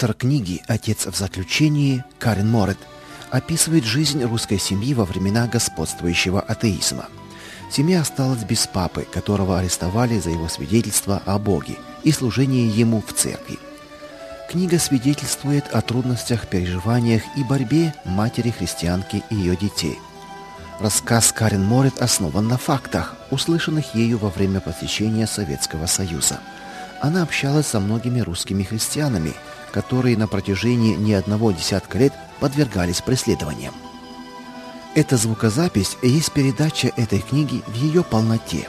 Автор книги «Отец в заключении» Карен Морет описывает жизнь русской семьи во времена господствующего атеизма. Семья осталась без папы, которого арестовали за его свидетельство о Боге и служение ему в церкви. Книга свидетельствует о трудностях, переживаниях и борьбе матери-христианки и ее детей. Рассказ Карен Морет основан на фактах, услышанных ею во время посещения Советского Союза. Она общалась со многими русскими христианами, которые на протяжении не одного десятка лет подвергались преследованиям. Эта звукозапись есть передача этой книги в ее полноте.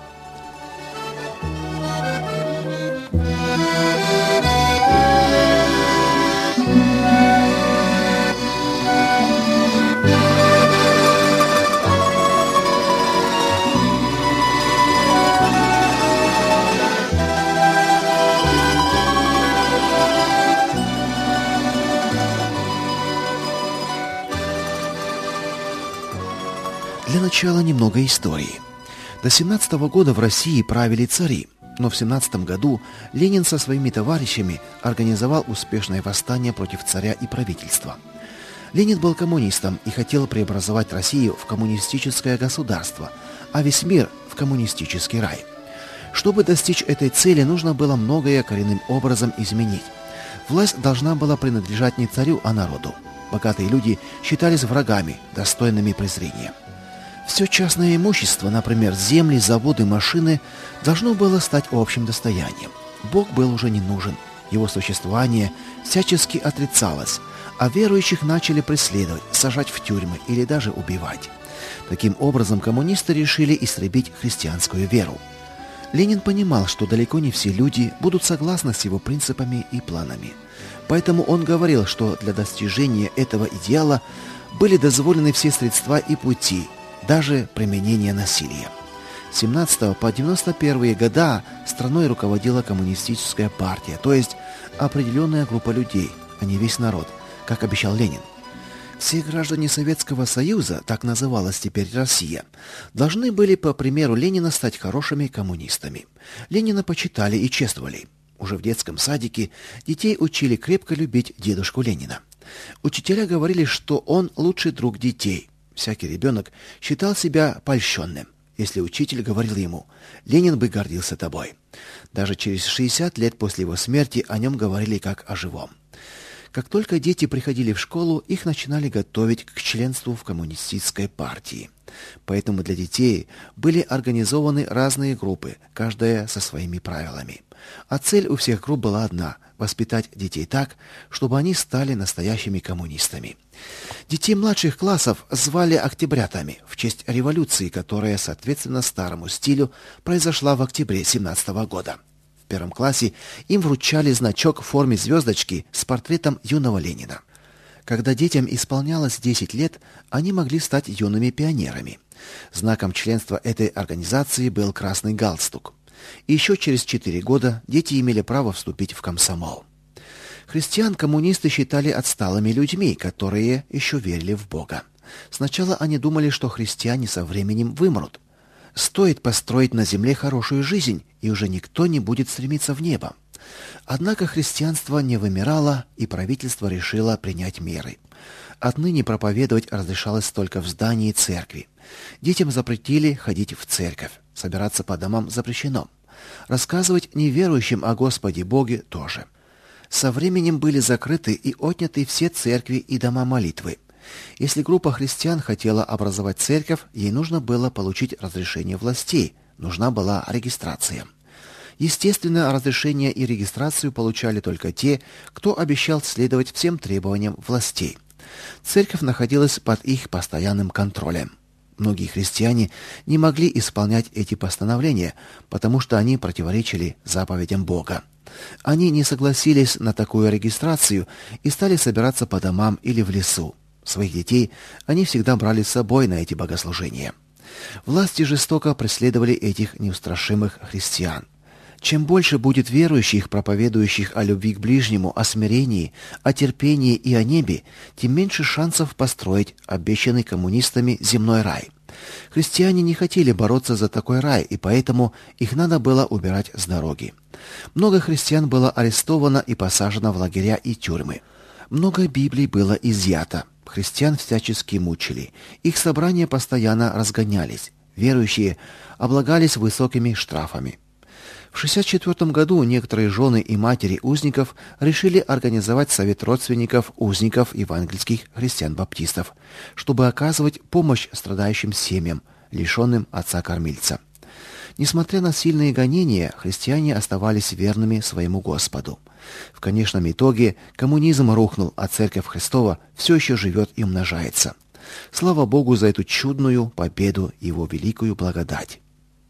Для начала немного истории. До 17 года в России правили цари, но в 17 году Ленин со своими товарищами организовал успешное восстание против царя и правительства. Ленин был коммунистом и хотел преобразовать Россию в коммунистическое государство, а весь мир в коммунистический рай. Чтобы достичь этой цели, нужно было многое коренным образом изменить. Власть должна была принадлежать не царю, а народу. Богатые люди считались врагами, достойными презрения. Все частное имущество, например, земли, заводы, машины, должно было стать общим достоянием. Бог был уже не нужен, его существование всячески отрицалось, а верующих начали преследовать, сажать в тюрьмы или даже убивать. Таким образом, коммунисты решили истребить христианскую веру. Ленин понимал, что далеко не все люди будут согласны с его принципами и планами. Поэтому он говорил, что для достижения этого идеала были дозволены все средства и пути, даже применение насилия. С 17 по 91 года страной руководила коммунистическая партия, то есть определенная группа людей, а не весь народ, как обещал Ленин. Все граждане Советского Союза, так называлась теперь Россия, должны были, по примеру Ленина, стать хорошими коммунистами. Ленина почитали и чествовали. Уже в детском садике детей учили крепко любить дедушку Ленина. Учителя говорили, что он лучший друг детей. Всякий ребенок считал себя польщенным, если учитель говорил ему: «Ленин бы гордился тобой». Даже через 60 лет после его смерти о нем говорили как о живом. Как только дети приходили в школу, их начинали готовить к членству в коммунистической партии. Поэтому для детей были организованы разные группы, каждая со своими правилами. А цель у всех групп была одна – воспитать детей так, чтобы они стали настоящими коммунистами. Детей младших классов звали октябрятами в честь революции, которая, соответственно старому стилю, произошла в октябре 17 года. В первом классе им вручали значок в форме звездочки с портретом юного Ленина. Когда детям исполнялось 10 лет, они могли стать юными пионерами. Знаком членства этой организации был красный галстук. И еще через 4 года дети имели право вступить в комсомол. Христиан коммунисты считали отсталыми людьми, которые еще верили в Бога. Сначала они думали, что христиане со временем вымрут. Стоит построить на земле хорошую жизнь, и уже никто не будет стремиться в небо. Однако христианство не вымирало, и правительство решило принять меры. Отныне проповедовать разрешалось только в здании церкви. Детям запретили ходить в церковь, собираться по домам запрещено. Рассказывать неверующим о Господе Боге тоже. Со временем были закрыты и отняты все церкви и дома молитвы. Если группа христиан хотела образовать церковь, ей нужно было получить разрешение властей, нужна была регистрация. Естественно, разрешение и регистрацию получали только те, кто обещал следовать всем требованиям властей. Церковь находилась под их постоянным контролем. Многие христиане не могли исполнять эти постановления, потому что они противоречили заповедям Бога. Они не согласились на такую регистрацию и стали собираться по домам или в лесу. Своих детей они всегда брали с собой на эти богослужения. Власти жестоко преследовали этих неустрашимых христиан. Чем больше будет верующих, проповедующих о любви к ближнему, о смирении, о терпении и о небе, тем меньше шансов построить обещанный коммунистами земной рай. Христиане не хотели бороться за такой рай, и поэтому их надо было убирать с дороги. Много христиан было арестовано и посажено в лагеря и тюрьмы. Много Библий было изъято. Христиан всячески мучили. Их собрания постоянно разгонялись. Верующие облагались высокими штрафами. В 1964 году некоторые жены и матери узников решили организовать совет родственников узников евангельских христиан-баптистов, чтобы оказывать помощь страдающим семьям, лишенным отца-кормильца. Несмотря на сильные гонения, христиане оставались верными своему Господу. В конечном итоге коммунизм рухнул, а Церковь Христова все еще живет и умножается. Слава Богу за эту чудную победу и Его великую благодать.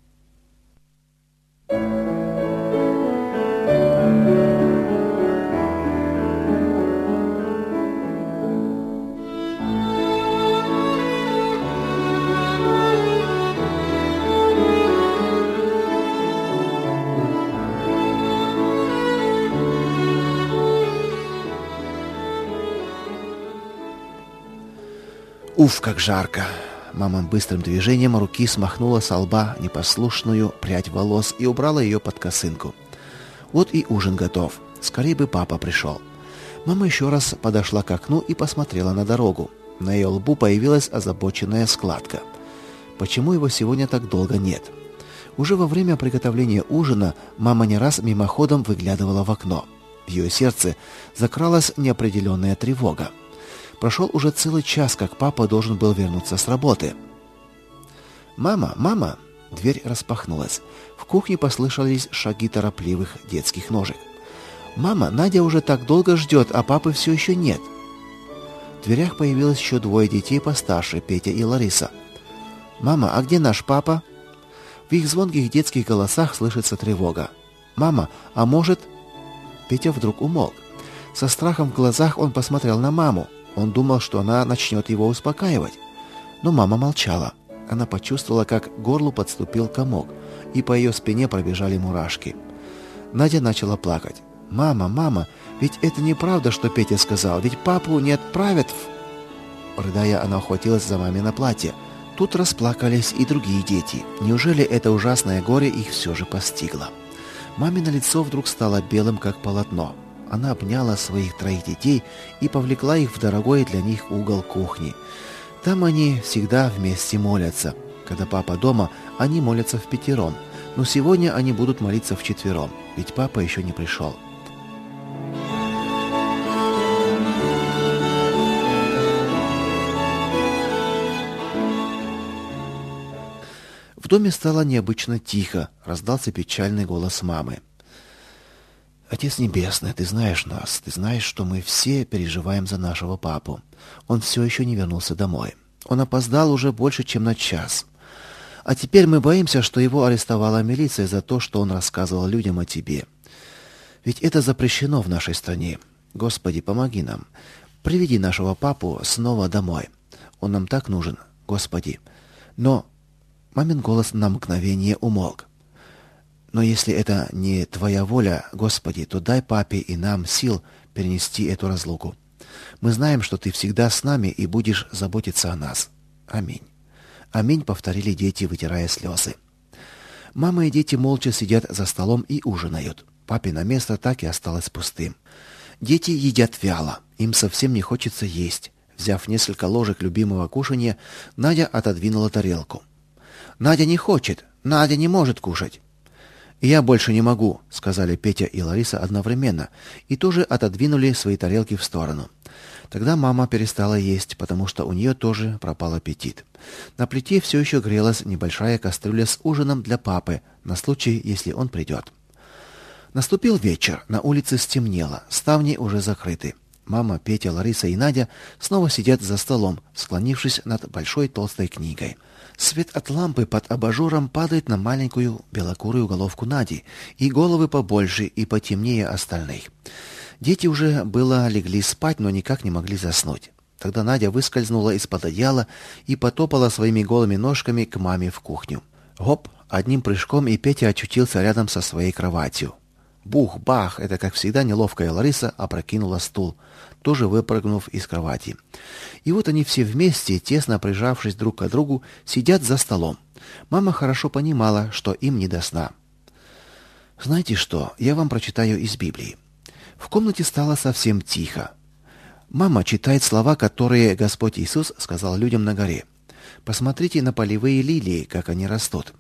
Уф, как жарко! Мама быстрым движением руки смахнула со лба непослушную прядь волос и убрала ее под косынку. Вот и ужин готов. Скорее бы папа пришел. Мама еще раз подошла к окну и посмотрела на дорогу. На ее лбу появилась озабоченная складка. Почему его сегодня так долго нет? Уже во время приготовления ужина мама не раз мимоходом выглядывала в окно. В ее сердце закралась неопределенная тревога. Прошел уже целый час, как папа должен был вернуться с работы. «Мама, мама!» Дверь распахнулась. В кухне послышались шаги торопливых детских ножек. «Мама, Надя уже так долго ждет, а папы все еще нет!» В дверях появилось еще двое детей постарше, Петя и Лариса. «Мама, а где наш папа?» В их звонких детских голосах слышится тревога. «Мама, а может...» Петя вдруг умолк. Со страхом в глазах он посмотрел на маму. Он думал, что она начнет его успокаивать. Но мама молчала. Она почувствовала, как к горлу подступил комок, и по ее спине пробежали мурашки. Надя начала плакать. «Мама, мама, ведь это неправда, что Петя сказал, ведь папу не отправят в...» Рыдая, она ухватилась за мамино платье. Тут расплакались и другие дети. Неужели это ужасное горе их все же постигло? Мамино лицо вдруг стало белым, как полотно. Она обняла своих троих детей и повлекла их в дорогой для них угол кухни. Там они всегда вместе молятся. Когда папа дома, они молятся впятером. Но сегодня они будут молиться вчетвером, ведь папа еще не пришел. В доме стало необычно тихо. Раздался печальный голос мамы. «Отец Небесный, ты знаешь нас, ты знаешь, что мы все переживаем за нашего папу. Он все еще не вернулся домой. Он опоздал уже больше, чем на час. А теперь мы боимся, что его арестовала милиция за то, что он рассказывал людям о тебе. Ведь это запрещено в нашей стране. Господи, помоги нам. Приведи нашего папу снова домой. Он нам так нужен, Господи». Но мамин голос на мгновение умолк. «Но если это не твоя воля, Господи, то дай папе и нам сил перенести эту разлуку. Мы знаем, что ты всегда с нами и будешь заботиться о нас. Аминь». «Аминь», — повторили дети, вытирая слезы. Мама и дети молча сидят за столом и ужинают. Папино место так и осталось пустым. Дети едят вяло, им совсем не хочется есть. Взяв несколько ложек любимого кушанья, Надя отодвинула тарелку. «Надя не хочет, Надя не может кушать». «Я больше не могу», — сказали Петя и Лариса одновременно, и тоже отодвинули свои тарелки в сторону. Тогда мама перестала есть, потому что у нее тоже пропал аппетит. На плите все еще грелась небольшая кастрюля с ужином для папы, на случай, если он придет. Наступил вечер, на улице стемнело, ставни уже закрыты. Мама, Петя, Лариса и Надя снова сидят за столом, склонившись над большой толстой книгой. Свет от лампы под абажуром падает на маленькую белокурую головку Нади, и головы побольше и потемнее остальных. Дети уже было легли спать, но никак не могли заснуть. Тогда Надя выскользнула из-под одеяла и потопала своими голыми ножками к маме в кухню. Гоп! Одним прыжком и Петя очутился рядом со своей кроватью. Бух-бах! Это, как всегда, неловкая Лариса опрокинула стул. тоже выпрыгнув из кровати. И вот они все вместе, тесно прижавшись друг к другу, сидят за столом. Мама хорошо понимала, что им не до сна. Знаете что, я вам прочитаю из Библии. В комнате стало совсем тихо. Мама читает слова, которые Господь Иисус сказал людям на горе. Посмотрите на полевые лилии, как они растут.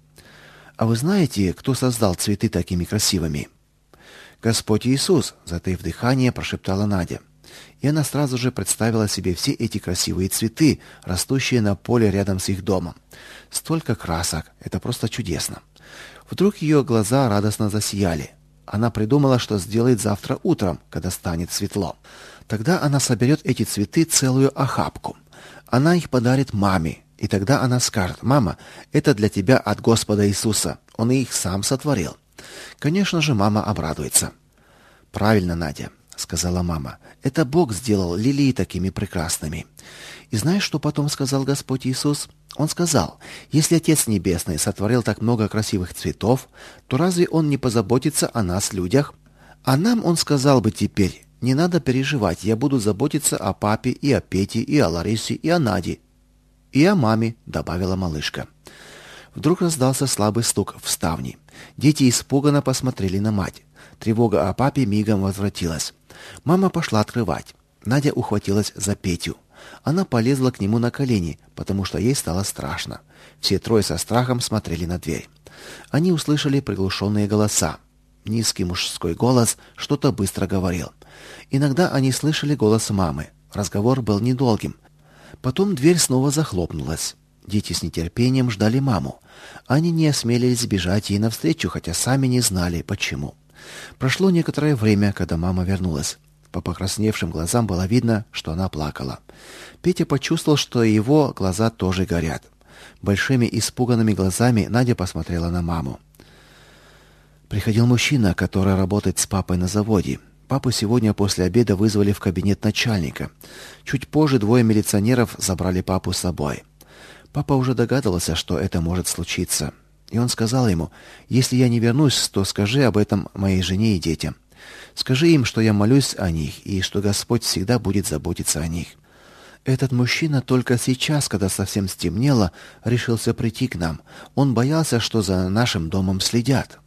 А вы знаете, кто создал цветы такими красивыми? Господь Иисус, затаив дыхание, прошептала Надя. И она сразу же представила себе все эти красивые цветы, растущие на поле рядом с их домом. Столько красок, это просто чудесно. Вдруг ее глаза радостно засияли. Она придумала, что сделает завтра утром, когда станет светло. Тогда она соберет эти цветы целую охапку. Она их подарит маме, и тогда она скажет: «Мама, это для тебя от Господа Иисуса. Он их сам сотворил». Конечно же, мама обрадуется. «Правильно, Надя», — сказала мама. «Это Бог сделал лилии такими прекрасными». И знаешь, что потом сказал Господь Иисус? Он сказал: «Если Отец Небесный сотворил так много красивых цветов, то разве Он не позаботится о нас, людях? А нам Он сказал бы теперь: не надо переживать, я буду заботиться о папе и о Пете, и о Ларисе, и о Наде, и о маме», — добавила малышка. Вдруг раздался слабый стук в ставни. Дети испуганно посмотрели на мать. Тревога о папе мигом возвратилась. Мама пошла открывать. Надя ухватилась за Петю. Она полезла к нему на колени, потому что ей стало страшно. Все трое со страхом смотрели на дверь. Они услышали приглушенные голоса. Низкий мужской голос что-то быстро говорил. Иногда они слышали голос мамы. Разговор был недолгим. Потом дверь снова захлопнулась. Дети с нетерпением ждали маму. Они не осмелились бежать ей навстречу, хотя сами не знали, почему. Прошло некоторое время, когда мама вернулась. По покрасневшим глазам было видно, что она плакала. Петя почувствовал, что его глаза тоже горят. Большими испуганными глазами Надя посмотрела на маму. Приходил мужчина, который работает с папой на заводе. Папу сегодня после обеда вызвали в кабинет начальника. Чуть позже двое милиционеров забрали папу с собой. Папа уже догадывался, что это может случиться. И он сказал ему: «Если я не вернусь, то скажи об этом моей жене и детям. Скажи им, что я молюсь о них и что Господь всегда будет заботиться о них». Этот мужчина только сейчас, когда совсем стемнело, решился прийти к нам. Он боялся, что за нашим домом следят.